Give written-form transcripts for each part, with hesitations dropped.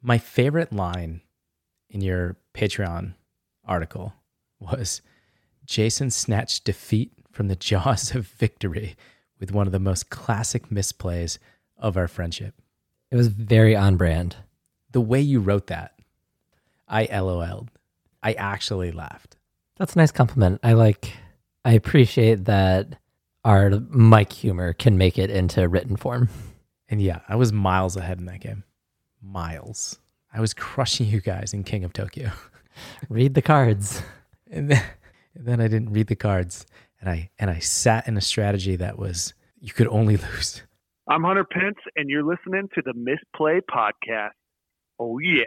My favorite line in your Patreon article was, Jason snatched defeat from the jaws of victory with one of the most classic misplays of our friendship. It was very on brand. The way you wrote that, I LOL'd. I actually laughed. That's a nice compliment. I appreciate that our mic humor can make it into written form. And yeah, I was miles ahead in that game. Miles. I was crushing you guys in King of Tokyo. Read the cards. And then I didn't read the cards. And I sat in a strategy that was, you could only lose. I'm Hunter Pence, and you're listening to the Misplay Podcast. Oh, yeah.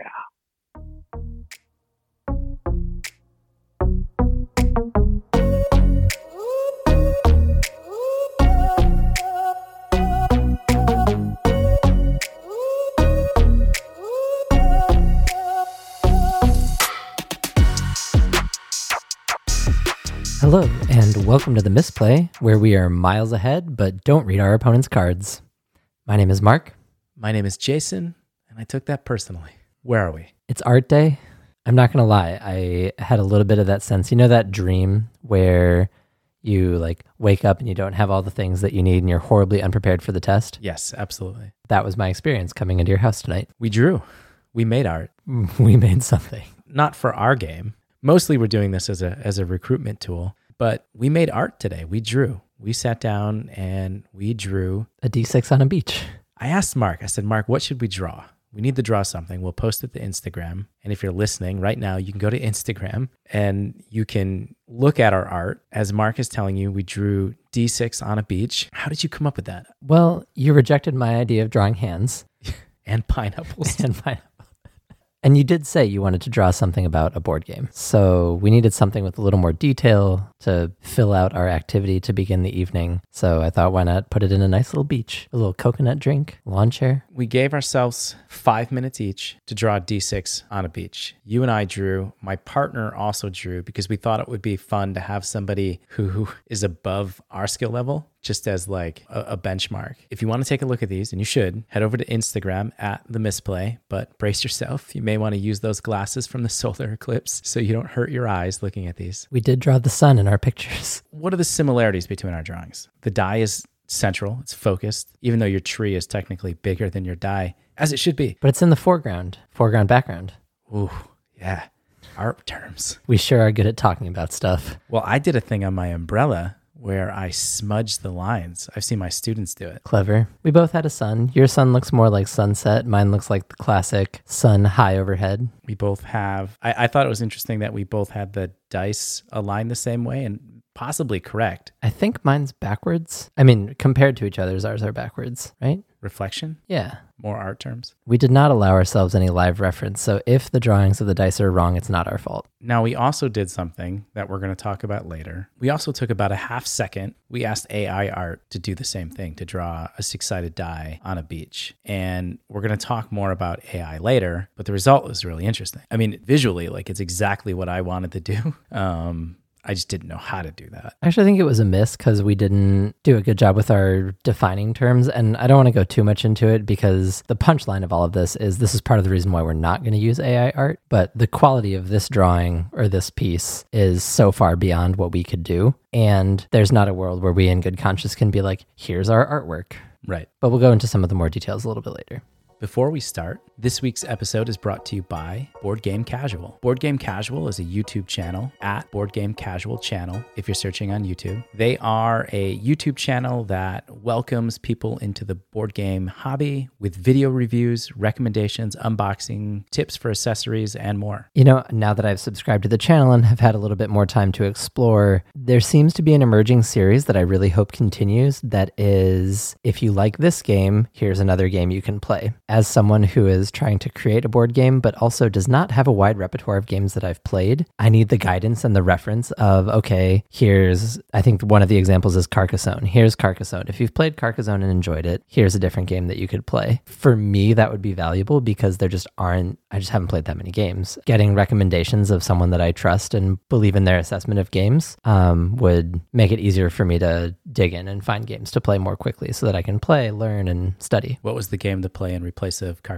Hello, and welcome to the Misplay, where we are miles ahead, but don't read our opponent's cards. My name is Mark. My name is Jason, and I took that personally. Where are we? It's art day. I'm not going to lie. I had a little bit of that sense. You know that dream where you wake up and you don't have all the things that you need and you're horribly unprepared for the test? Yes, absolutely. That was my experience coming into your house tonight. We drew. We made art. We made something. Not for our game. Mostly we're doing this as a recruitment tool, but we made art today. We drew. We sat down and we drew a D6 on a beach. I asked Mark, I said, Mark, what should we draw? We need to draw something. We'll post it to Instagram. And if you're listening right now, you can go to Instagram and you can look at our art. As Mark is telling you, we drew D6 on a beach. How did you come up with that? Well, you rejected my idea of drawing hands. And pineapples. And you did say you wanted to draw something about a board game. So we needed something with a little more detail to fill out our activity to begin the evening. So I thought, why not put it in a nice little beach? A little coconut drink, lawn chair. We gave ourselves 5 minutes each to draw a D6 on a beach. You and I drew. My partner also drew because we thought it would be fun to have somebody who is above our skill level, just as a benchmark. If you want to take a look at these, and you should, head over to Instagram at The Misplay, but brace yourself. You may want to use those glasses from the solar eclipse so you don't hurt your eyes looking at these. We did draw the sun in our pictures. What are the similarities between our drawings? The die is central, it's focused, even though your tree is technically bigger than your die, as it should be. But it's in the foreground, background. Ooh, yeah, art terms. We sure are good at talking about stuff. Well, I did a thing on my umbrella where I smudged the lines. I've seen my students do it. Clever. We both had a sun. Your sun looks more like sunset. Mine looks like the classic sun high overhead. We both have, I thought it was interesting that we both had the dice aligned the same way and possibly correct. I think mine's backwards. I mean, compared to each other's, ours are backwards, right? Reflection? Yeah. More art terms. We did not allow ourselves any live reference, so if the drawings of the dice are wrong, it's not our fault. Now, we also did something that we're going to talk about later. We also took about a half second. We asked AI art to do the same thing, to draw a six-sided die on a beach. And we're going to talk more about AI later, but the result was really interesting. I mean, visually, it's exactly what I wanted to do. I just didn't know how to do that. I actually think it was a miss because we didn't do a good job with our defining terms. And I don't want to go too much into it because the punchline of all of this is part of the reason why we're not going to use AI art. But the quality of this drawing or this piece is so far beyond what we could do. And there's not a world where we in good conscience can be like, here's our artwork. Right. But we'll go into some of the more details a little bit later. Before we start, this week's episode is brought to you by Board Game Casual. Board Game Casual is a YouTube channel at Board Game Casual channel if you're searching on YouTube. They are a YouTube channel that welcomes people into the board game hobby with video reviews, recommendations, unboxing, tips for accessories, and more. You know, now that I've subscribed to the channel and have had a little bit more time to explore, there seems to be an emerging series that I really hope continues that is, if you like this game, here's another game you can play. As someone who is trying to create a board game, but also does not have a wide repertoire of games that I've played, I need the guidance and the reference of, okay, I think one of the examples is Carcassonne. Here's Carcassonne. If you've played Carcassonne and enjoyed it, here's a different game that you could play. For me, that would be valuable because I just haven't played that many games. Getting recommendations of someone that I trust and believe in their assessment of games would make it easier for me to dig in and find games to play more quickly so that I can play, learn, and study. What was the game to play in place of Carcassonne?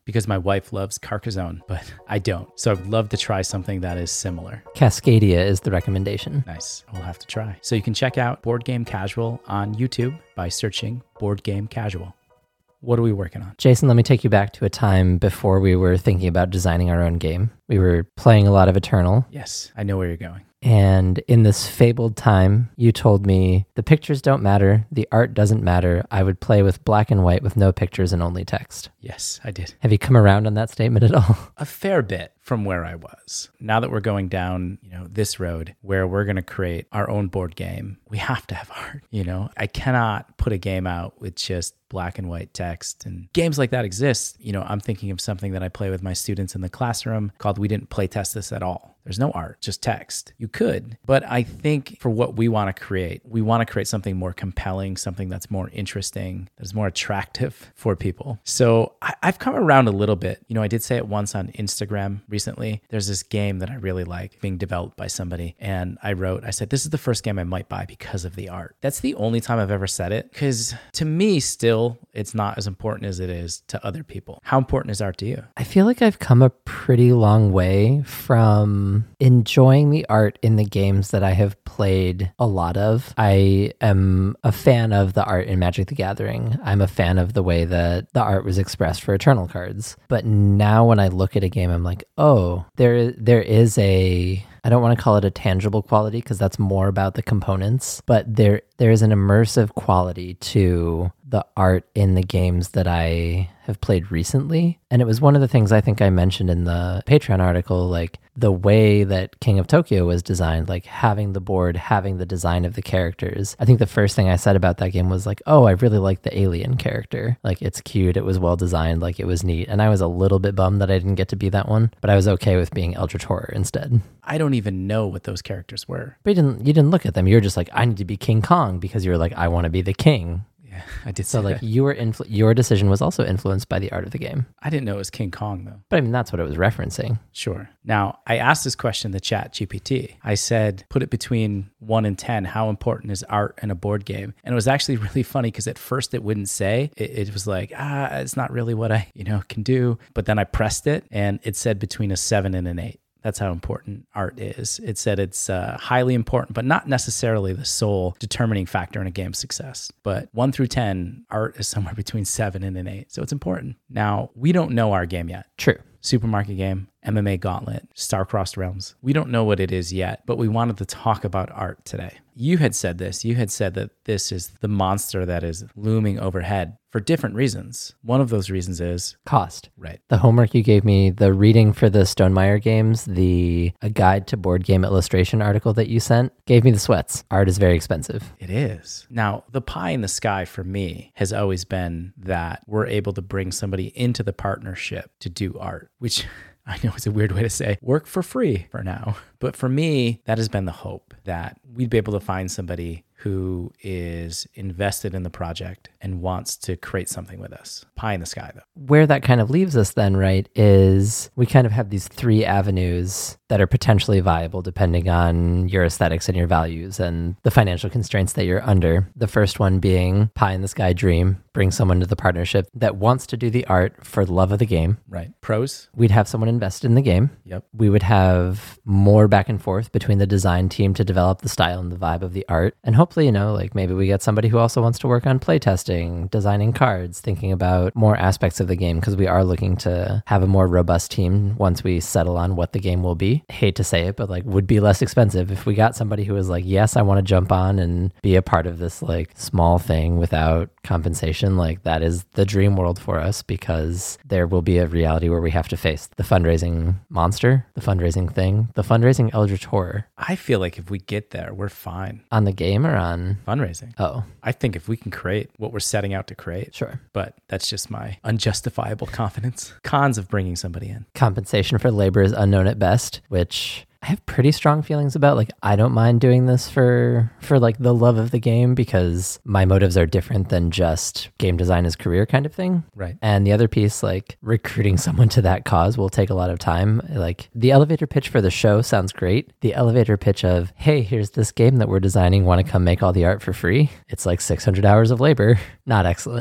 because my wife loves Carcassonne, but I don't. So I'd love to try something that is similar. Cascadia is the recommendation. Nice. We'll have to try. So you can check out Board Game Casual on YouTube by searching Board Game Casual. What are we working on? Jason, let me take you back to a time before we were thinking about designing our own game. We were playing a lot of Eternal. Yes, I know where you're going. And in this fabled time, you told me the pictures don't matter, the art doesn't matter. I would play with black and white with no pictures and only text. Yes, I did. Have you come around on that statement at all? A fair bit from where I was. Now that we're going down, this road where we're going to create our own board game, we have to have art. I cannot put a game out with just black and white text, and games like that exist. I'm thinking of something that I play with my students in the classroom called We Didn't Play Test This at All. There's no art, just text. You could, but I think for what we want to create, we want to create something more compelling, something that's more interesting, that's more attractive for people. So I've come around a little bit. I did say it once on Instagram recently. There's this game that I really like being developed by somebody. And I said, this is the first game I might buy because of the art. That's the only time I've ever said it, because to me still, it's not as important as it is to other people. How important is art to you? I feel like I've come a pretty long way from enjoying the art in the games that I have played a lot of. I am a fan of the art in Magic the Gathering. I'm a fan of the way that the art was expressed for Eternal cards. But now when I look at a game, I'm like, oh, there is a... I don't want to call it a tangible quality because that's more about the components, but there is an immersive quality to the art in the games that I have played recently. And it was one of the things I think I mentioned in the Patreon article, like the way that King of Tokyo was designed, like having the board, having the design of the characters. I think the first thing I said about that game was like, oh, I really like the alien character. Like it's cute, it was well designed, like it was neat. And I was a little bit bummed that I didn't get to be that one, but I was okay with being Eldritch Horror instead. I don't even know what those characters were. But you didn't look at them. You were just like, I need to be King Kong because you were like, I want to be the king. Yeah, I did. So like your decision was also influenced by the art of the game. I didn't know it was King Kong though. But I mean, that's what it was referencing. Sure. Now, I asked this question to ChatGPT. I said, put it between 1 and 10. How important is art in a board game? And it was actually really funny because at first it wouldn't say. It was like, it's not really what I, can do. But then I pressed it and it said between a 7 and an 8. That's how important art is. It said it's highly important, but not necessarily the sole determining factor in a game's success. But 1 through 10, art is somewhere between 7 and an 8. So it's important. Now, we don't know our game yet. True. Supermarket game, MMA Gauntlet, Star-Crossed Realms. We don't know what it is yet, but we wanted to talk about art today. You had said this. You had said that this is the monster that is looming overhead for different reasons. One of those reasons is cost. Right. The homework you gave me, the reading for the Stonemaier games, a guide to board game illustration article that you sent, gave me the sweats. Art is very expensive. It is. Now, the pie in the sky for me has always been that we're able to bring somebody into the partnership to do art, which I know it's a weird way to say work for free for now. But for me, that has been the hope that we'd be able to find somebody who is invested in the project and wants to create something with us. Pie in the sky, though. Where that kind of leaves us then, right, is we kind of have these 3 avenues that are potentially viable depending on your aesthetics and your values and the financial constraints that you're under. The first one being pie in the sky dream, bring someone to the partnership that wants to do the art for the love of the game. Right. Pros? We'd have someone invested in the game. Yep. We would have more back and forth between the design team to develop the style and the vibe of the art. And hopefully, like maybe we get somebody who also wants to work on playtesting, designing cards, thinking about more aspects of the game, because we are looking to have a more robust team once we settle on what the game will be. I hate to say it, but would be less expensive if we got somebody who was like, yes, I want to jump on and be a part of this small thing without compensation. That is the dream world for us, because there will be a reality where we have to face the fundraising monster, the fundraising thing, the fundraising Eldritch Horror. I feel like if we get there, we're fine. On the game or on fundraising? Oh. I think if we can create what we're setting out to create. Sure. But that's just my unjustifiable confidence. Cons of bringing somebody in. Compensation for labor is unknown at best, which I have pretty strong feelings about. I don't mind doing this for the love of the game, because my motives are different than just game design as career kind of thing. Right. And the other piece, recruiting someone to that cause will take a lot of time. The elevator pitch for the show sounds great. The elevator pitch of, hey, here's this game that we're designing, want to come make all the art for free? It's 600 hours of labor. Not excellent.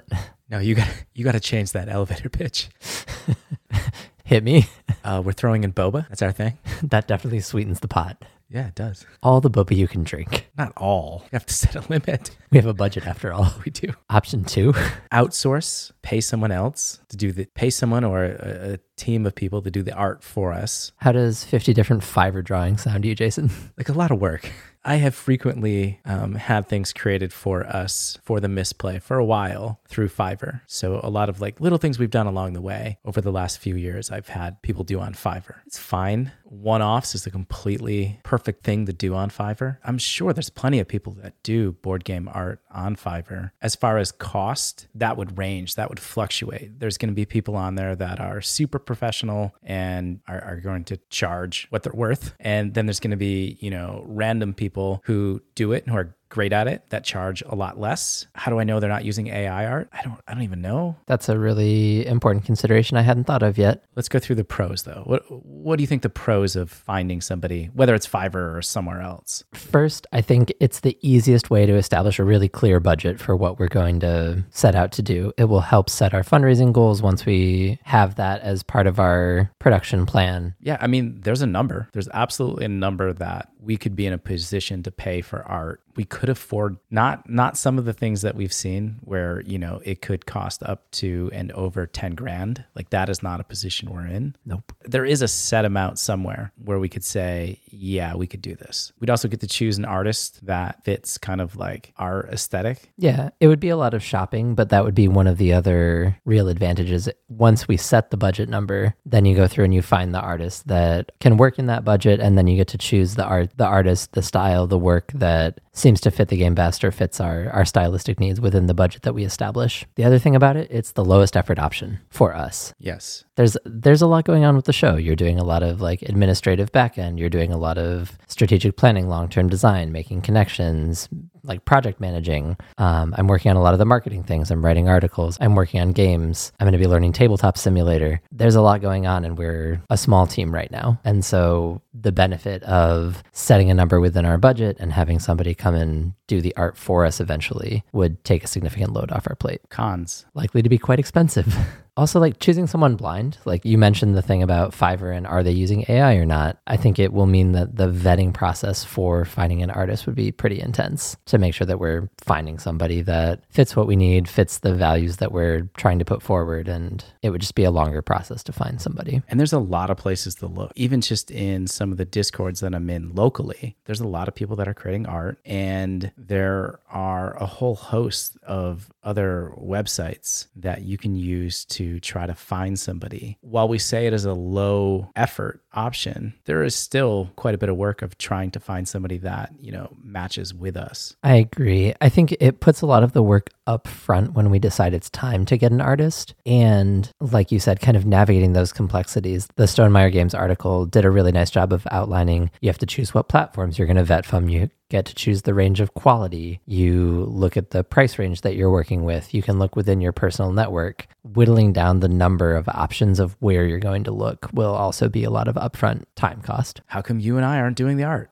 No, you got to change that elevator pitch. Hit me. We're throwing in boba. That's our thing. That definitely sweetens the pot. Yeah, it does. All the boba you can drink. Not all. You have to set a limit. We have a budget after all. We do. Option 2. Outsource, pay someone else to pay someone or a team of people to do the art for us. How does 50 different Fiverr drawings sound to you, Jason? Like a lot of work. I have frequently had things created for us for the Misplay for a while through Fiverr. So a lot of like little things we've done along the way over the last few years, I've had people do on Fiverr. It's fine. One-offs is a completely perfect thing to do on Fiverr. I'm sure there's plenty of people that do board game art on Fiverr. As far as cost, that would range, that would fluctuate. There's going to be people on there that are super professional and are going to charge what they're worth. And then there's going to be, random people who do it, who are great at it, that charge a lot less. How do I know they're not using AI art? I don't even know. That's a really important consideration I hadn't thought of yet. Let's go through the pros though. What do you think the pros of finding somebody, whether it's Fiverr or somewhere else? First, I think it's the easiest way to establish a really clear budget for what we're going to set out to do. It will help set our fundraising goals once we have that as part of our production plan. Yeah, I mean, there's a number. There's absolutely a number that we could be in a position to pay for art. We could afford not some of the things that we've seen where, it could cost up to and over 10 grand. Like that is not a position we're in. Nope. There is a set amount somewhere where we could say, yeah, we could do this. We'd also get to choose an artist that fits kind of like our aesthetic. Yeah, it would be a lot of shopping, but that would be one of the other real advantages. Once we set the budget number, then you go through and you find the artist that can work in that budget, and then you get to choose the artist, the style, the work that seems to fit the game best or fits our stylistic needs within the budget that we establish. The other thing about it, it's the lowest effort option for us. Yes. There's a lot going on with the show. You're doing a lot of like administrative backend. You're doing a lot of strategic planning, long-term design, making connections, like project managing. I'm working on a lot of the marketing things. I'm writing articles. I'm working on games. I'm going to be learning Tabletop Simulator. There's a lot going on, and we're a small team right now. And so the benefit of setting a number within our budget and having somebody come and do the art for us eventually would take a significant load off our plate. Cons. Likely to be quite expensive. Also, like choosing someone blind, like you mentioned the thing about Fiverr and are they using AI or not? I think it will mean that the vetting process for finding an artist would be pretty intense to make sure that we're finding somebody that fits what we need, fits the values that we're trying to put forward. And it would just be a longer process to find somebody. And there's a lot of places to look. Even just in some of the Discords that I'm in locally, there's a lot of people that are creating art, and there are a whole host of other websites that you can use to try to find somebody. While we say it is a low effort option, there is still quite a bit of work of trying to find somebody that, matches with us. I agree. I think it puts a lot of the work up front when we decide it's time to get an artist. And like you said, kind of navigating those complexities. The Stonemaier Games article did a really nice job of outlining you have to choose what platforms you're going to vet from. You get to choose the range of quality. You look at the price range that you're working with. You can look within your personal network. Whittling down the number of options of where you're going to look will also be a lot of upfront time cost. How come you and I aren't doing the art?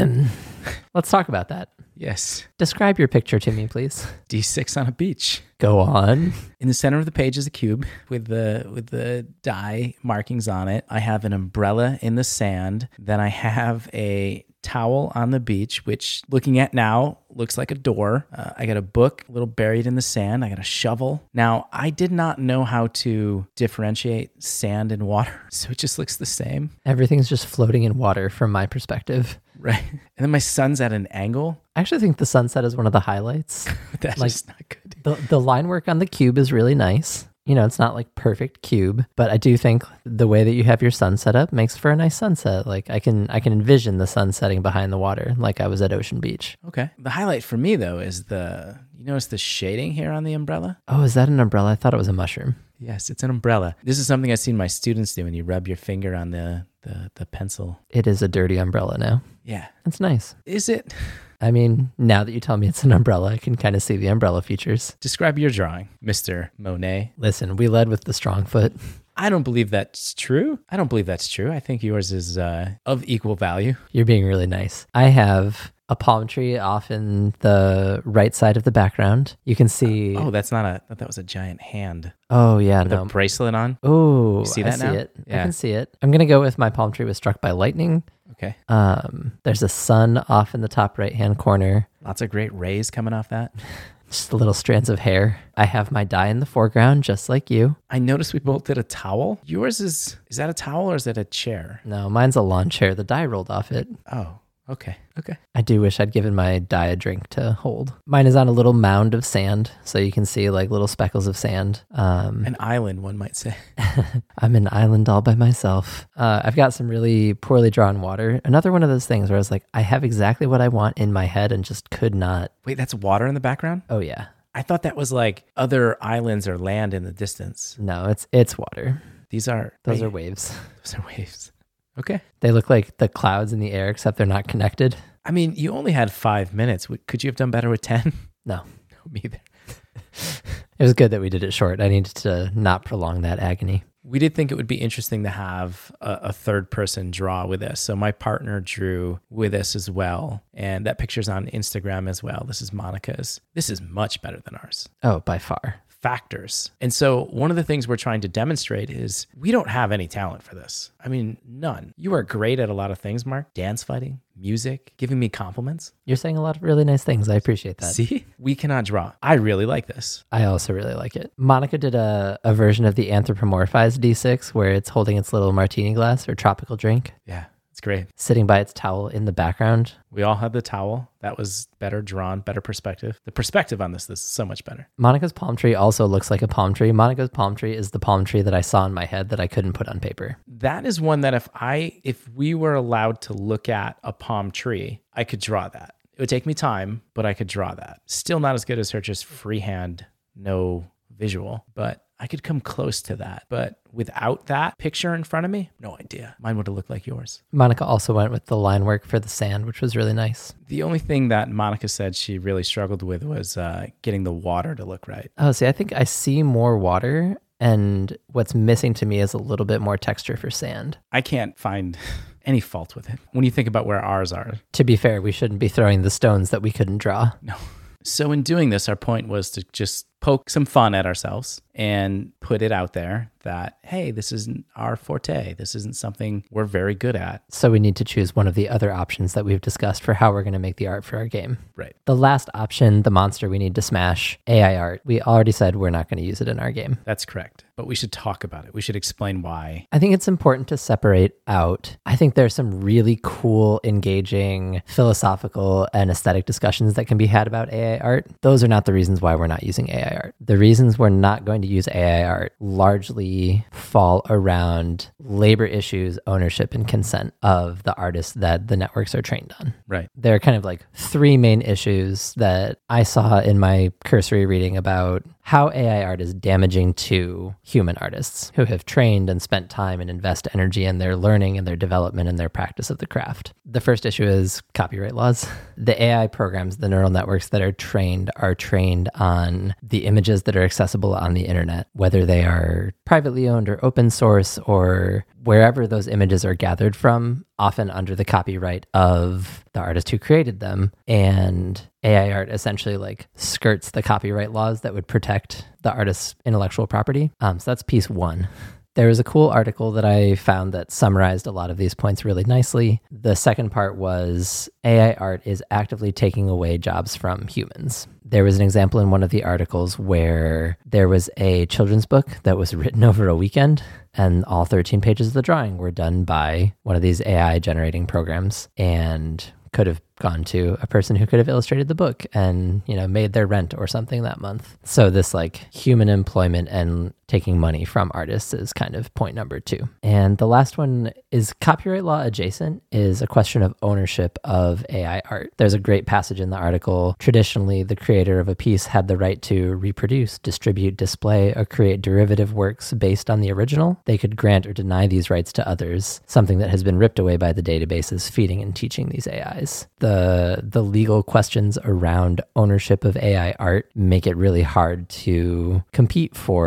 Let's talk about that. Yes. Describe your picture to me, please. D6 on a beach. Go on. In the center of the page is a cube with the die markings on it. I have an umbrella in the sand. Then I have a towel on the beach, which looking at now looks like a door. I got a book a little buried in the sand. I got a shovel. Now, I did not know how to differentiate sand and water, so it just looks the same. Everything's just floating in water from my perspective. Right. And then my sun's at an angle. I actually think the sunset is one of the highlights. That's like, just not good. The line work on the cube is really nice. It's not like perfect cube, but I do think the way that you have your sun set up makes for a nice sunset. Like I can envision the sun setting behind the water like I was at Ocean Beach. Okay. The highlight for me though is you notice the shading here on the umbrella? Oh, is that an umbrella? I thought it was a mushroom. Yes, it's an umbrella. This is something I've seen my students do when you rub your finger on the pencil. It is a dirty umbrella now. Yeah. That's nice. Is it? I mean, now that you tell me it's an umbrella, I can kind of see the umbrella features. Describe your drawing, Mr. Monet. Listen, we led with the strong foot. I don't believe that's true. I think yours is of equal value. You're being really nice. I have a palm tree off in the right side of the background. You can see. Oh, that's not I thought that was a giant hand Oh, yeah. with a bracelet on. Oh, You see I that see now? it. I Yeah. can see it. I'm going to go with my palm tree was struck by lightning. Okay. There's a sun off in the top right-hand corner. Lots of great rays coming off that. Just little strands of hair. I have my die in the foreground, just like you. I noticed we both did a towel. Yours is that a towel or is it a chair? No, mine's a lawn chair. The die rolled off it. Oh, okay. Okay. I do wish I'd given my die a drink to hold. Mine is on a little mound of sand, so you can see like little speckles of sand. An island, one might say. I'm an island all by myself. I've got some really poorly drawn water. Another one of those things where I was like, I have exactly what I want in my head and just could not. Wait, that's water in the background? Oh, yeah. I thought that was like other islands or land in the distance. No, it's water. Those are Those are waves. Those are waves. Okay. They look like the clouds in the air, except they're not connected. I mean, you only had 5 minutes. Could you have done better with 10? No. No, me either. It was good that we did it short. I needed to not prolong that agony. We did think it would be interesting to have a third person draw with us. So my partner drew with us as well. And that picture's on Instagram as well. This is Monica's. This is much better than ours. Oh, by far. Factors. And so one of the things we're trying to demonstrate is we don't have any talent for this. I mean, none. You are great at a lot of things, Mark. Dance fighting, music, giving me compliments. You're saying a lot of really nice things. I appreciate that. See? We cannot draw. I really like this. I also really like it. Monica did a version of the anthropomorphized D6 where it's holding its little martini glass or tropical drink, Yeah, it's great. sitting by its towel in the background. We all had the towel. That was better drawn, better perspective. The perspective on this is so much better. Monica's palm tree also looks like a palm tree. Monica's palm tree is the palm tree that I saw in my head that I couldn't put on paper. That is one that if we were allowed to look at a palm tree, I could draw that. It would take me time, but I could draw that. Still not as good as her just freehand, no visual, but I could come close to that. But without that picture in front of me, no idea. Mine would have looked like yours. Monica also went with the line work for the sand, which was really nice. The only thing that Monica said she really struggled with was getting the water to look right. Oh, see, I think I see more water, and what's missing to me is a little bit more texture for sand. I can't find any fault with it when you think about where ours are. To be fair, we shouldn't be throwing the stones that we couldn't draw. No. So in doing this, our point was to just poke some fun at ourselves and put it out there that, hey, this isn't our forte. This isn't something we're very good at. So we need to choose one of the other options that we've discussed for how we're going to make the art for our game. Right. The last option, the monster we need to smash, AI art. We already said we're not going to use it in our game. That's correct. But we should talk about it. We should explain why. I think it's important to separate out. I think there's some really cool, engaging, philosophical, and aesthetic discussions that can be had about AI art. Those are not the reasons why we're not using AI art. The reasons we're not going to use AI art largely fall around labor issues, ownership, and consent of the artists that the networks are trained on. Right. There are kind of like three main issues that I saw in my cursory reading about how AI art is damaging to human artists who have trained and spent time and invest energy in their learning and their development and their practice of the craft. The first issue is copyright laws. The AI programs, the neural networks that are trained on the images that are accessible on the internet, whether they are privately owned or open source or wherever those images are gathered from, often under the copyright of the artist who created them. And AI art essentially like skirts the copyright laws that would protect the artist's intellectual property. So that's piece one. There was a cool article that I found that summarized a lot of these points really nicely. The second part was AI art is actively taking away jobs from humans. There was an example in one of the articles where there was a children's book that was written over a weekend, and all 13 pages of the drawing were done by one of these AI generating programs and could have gone to a person who could have illustrated the book and, made their rent or something that month. So this like human employment and taking money from artists is kind of point number two. And the last one is copyright law adjacent, is a question of ownership of AI art. There's a great passage in the article. Traditionally, the creator of a piece had the right to reproduce, distribute, display, or create derivative works based on the original. They could grant or deny these rights to others, something that has been ripped away by the databases feeding and teaching these AIs. The legal questions around ownership of AI art make it really hard to compete for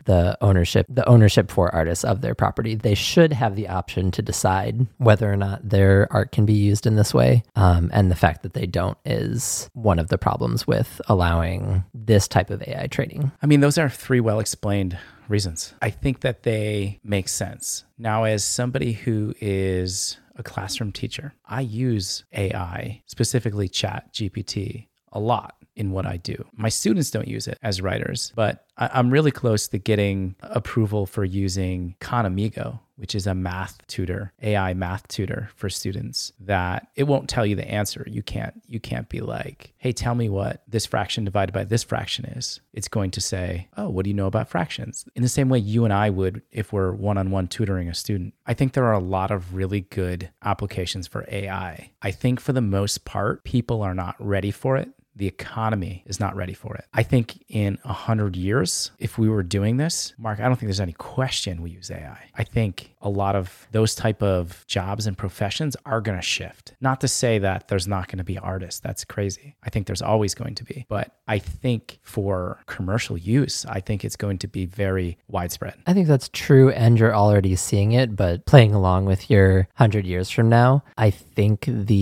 the ownership for artists of their property. They should have the option to decide whether or not their art can be used in this way. And the fact that they don't is one of the problems with allowing this type of AI training. I mean, those are 3 well-explained reasons. I think that they make sense. Now, as somebody who is a classroom teacher, I use AI, specifically ChatGPT, a lot in what I do. My students don't use it as writers, but I'm really close to getting approval for using Khan Amigo, which is a math tutor, AI math tutor for students, that it won't tell you the answer. You can't be like, hey, tell me what this fraction divided by this fraction is. It's going to say, oh, what do you know about fractions? In the same way you and I would if we're one-on-one tutoring a student. I think there are a lot of really good applications for AI. I think for the most part, people are not ready for it. The economy is not ready for it. I think in 100 years, if we were doing this, Mark, I don't think there's any question we use AI. I think a lot of those type of jobs and professions are going to shift. Not to say that there's not going to be artists. That's crazy. I think there's always going to be. But I think for commercial use, I think it's going to be very widespread. I think that's true, and you're already seeing it, but playing along with your 100 years from now, I think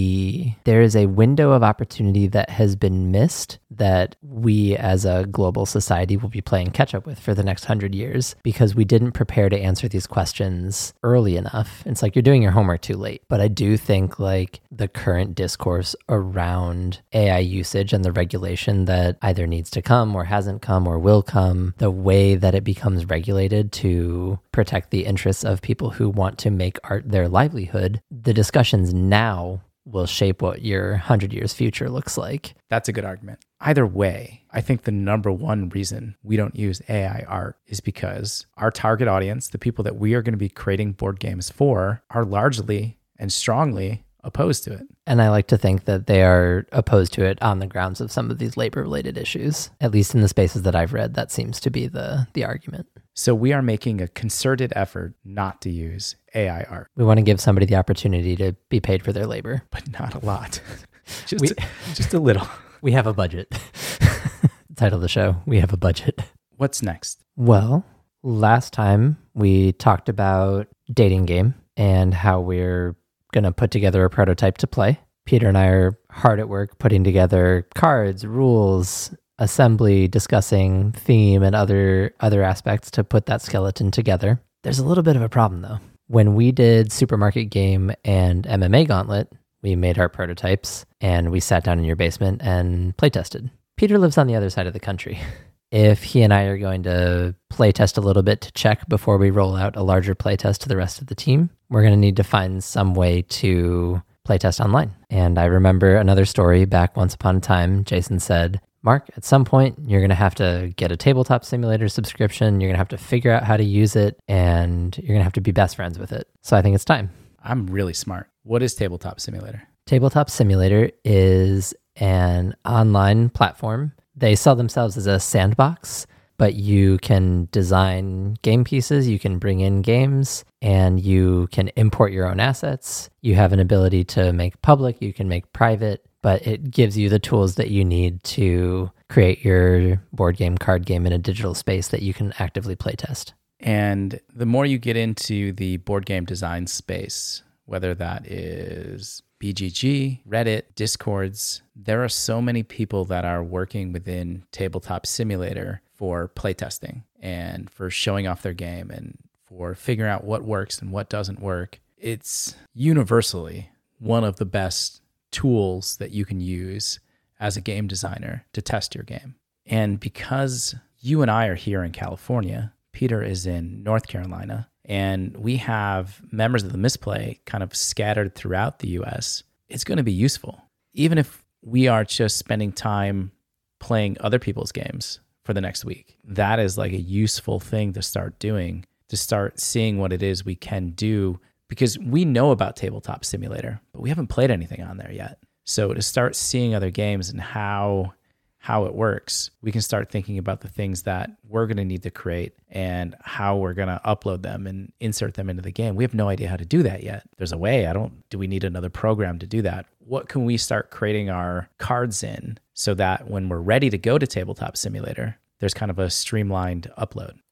there is a window of opportunity that has been missed that we as a global society will be playing catch up with for the next 100 years because we didn't prepare to answer these questions early enough. It's like you're doing your homework too late. But I do think like the current discourse around AI usage and the regulation that either needs to come or hasn't come or will come, the way that it becomes regulated to protect the interests of people who want to make art their livelihood, the discussions now will shape what your 100 years future looks like. That's a good argument. Either way, I think the number one reason we don't use AI art is because our target audience, the people that we are going to be creating board games for, are largely and strongly opposed to it. And I like to think that they are opposed to it on the grounds of some of these labor-related issues. At least in the spaces that I've read, that seems to be the argument. So we are making a concerted effort not to use AI art. We want to give somebody the opportunity to be paid for their labor. But not a lot. just a little. We have a budget. Title of the show, we have a budget. What's next? Well, last time we talked about dating game and how we're going to put together a prototype to play. Peter and I are hard at work putting together cards, rules, assembly, discussing theme and other aspects to put that skeleton together. There's a little bit of a problem though. When we did Supermarket Game and MMA Gauntlet, we made our prototypes and we sat down in your basement and playtested. Peter lives on the other side of the country. If he and I are going to playtest a little bit to check before we roll out a larger playtest to the rest of the team, we're going to need to find some way to playtest online. And I remember another story back once upon a time. Jason said, Mark, at some point, you're going to have to get a tabletop simulator subscription. You're going to have to figure out how to use it, and you're going to have to be best friends with it. So I think it's time. I'm really smart. What is Tabletop Simulator? Tabletop Simulator is an online platform. They sell themselves as a sandbox, but you can design game pieces, you can bring in games, and you can import your own assets. You have an ability to make public, you can make private, but it gives you the tools that you need to create your board game, card game in a digital space that you can actively playtest. And the more you get into the board game design space, whether that is BGG, Reddit, Discords, there are so many people that are working within Tabletop Simulator for playtesting and for showing off their game and for figuring out what works and what doesn't work. It's universally one of the best tools that you can use as a game designer to test your game. And because you and I are here in California, Peter is in North Carolina, and we have members of the Misplay kind of scattered throughout the US, it's going to be useful. Even if we are just spending time playing other people's games for the next week, that is like a useful thing to start doing, to start seeing what it is we can do, because we know about Tabletop Simulator, but we haven't played anything on there yet. So to start seeing other games and how it works, we can start thinking about the things that we're going to need to create and how we're going to upload them and insert them into the game. We have no idea how to do that yet. There's a way. Do we need another program to do that? What can we start creating our cards in so that when we're ready to go to Tabletop Simulator, there's kind of a streamlined upload?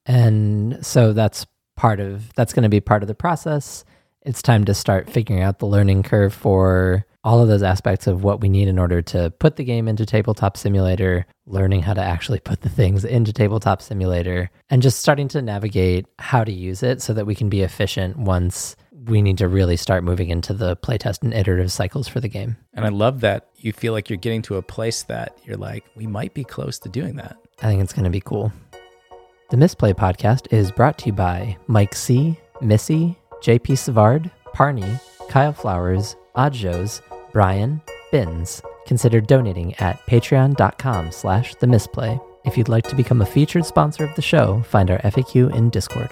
And so that's going to be part of the process. It's time to start figuring out the learning curve for all of those aspects of what we need in order to put the game into Tabletop Simulator, learning how to actually put the things into Tabletop Simulator, and just starting to navigate how to use it so that we can be efficient once we need to really start moving into the playtest and iterative cycles for the game. And I love that you feel like you're getting to a place that you're like, we might be close to doing that. I think it's going to be cool. The Misplay Podcast is brought to you by Mike C., Missy, JP Savard, Parney, Kyle Flowers, Odjos, Brian, Bins. Consider donating at patreon.com/themisplay. If you'd like to become a featured sponsor of the show, find our FAQ in Discord.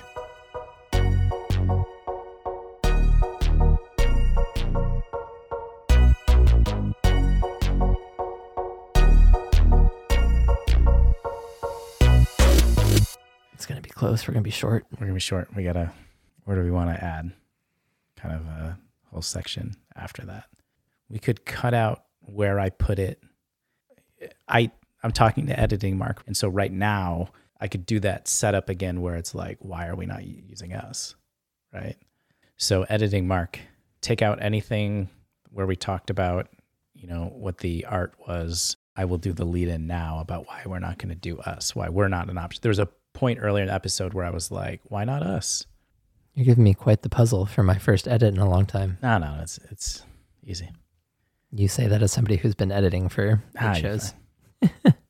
It's going to be close. We're going to be short. We're going to be short. Where do we want to add? Kind of a whole section after that. We could cut out where I put it. I'm talking to editing Mark. And so right now I could do that setup again where it's like, why are we not using us? Right. So editing Mark, take out anything where we talked about, what the art was. I will do the lead in now about why we're not going to do us, why we're not an option. There was a point earlier in the episode where I was like, why not us? You're giving me quite the puzzle for my first edit in a long time. No, it's easy. You say that as somebody who's been editing for big shows.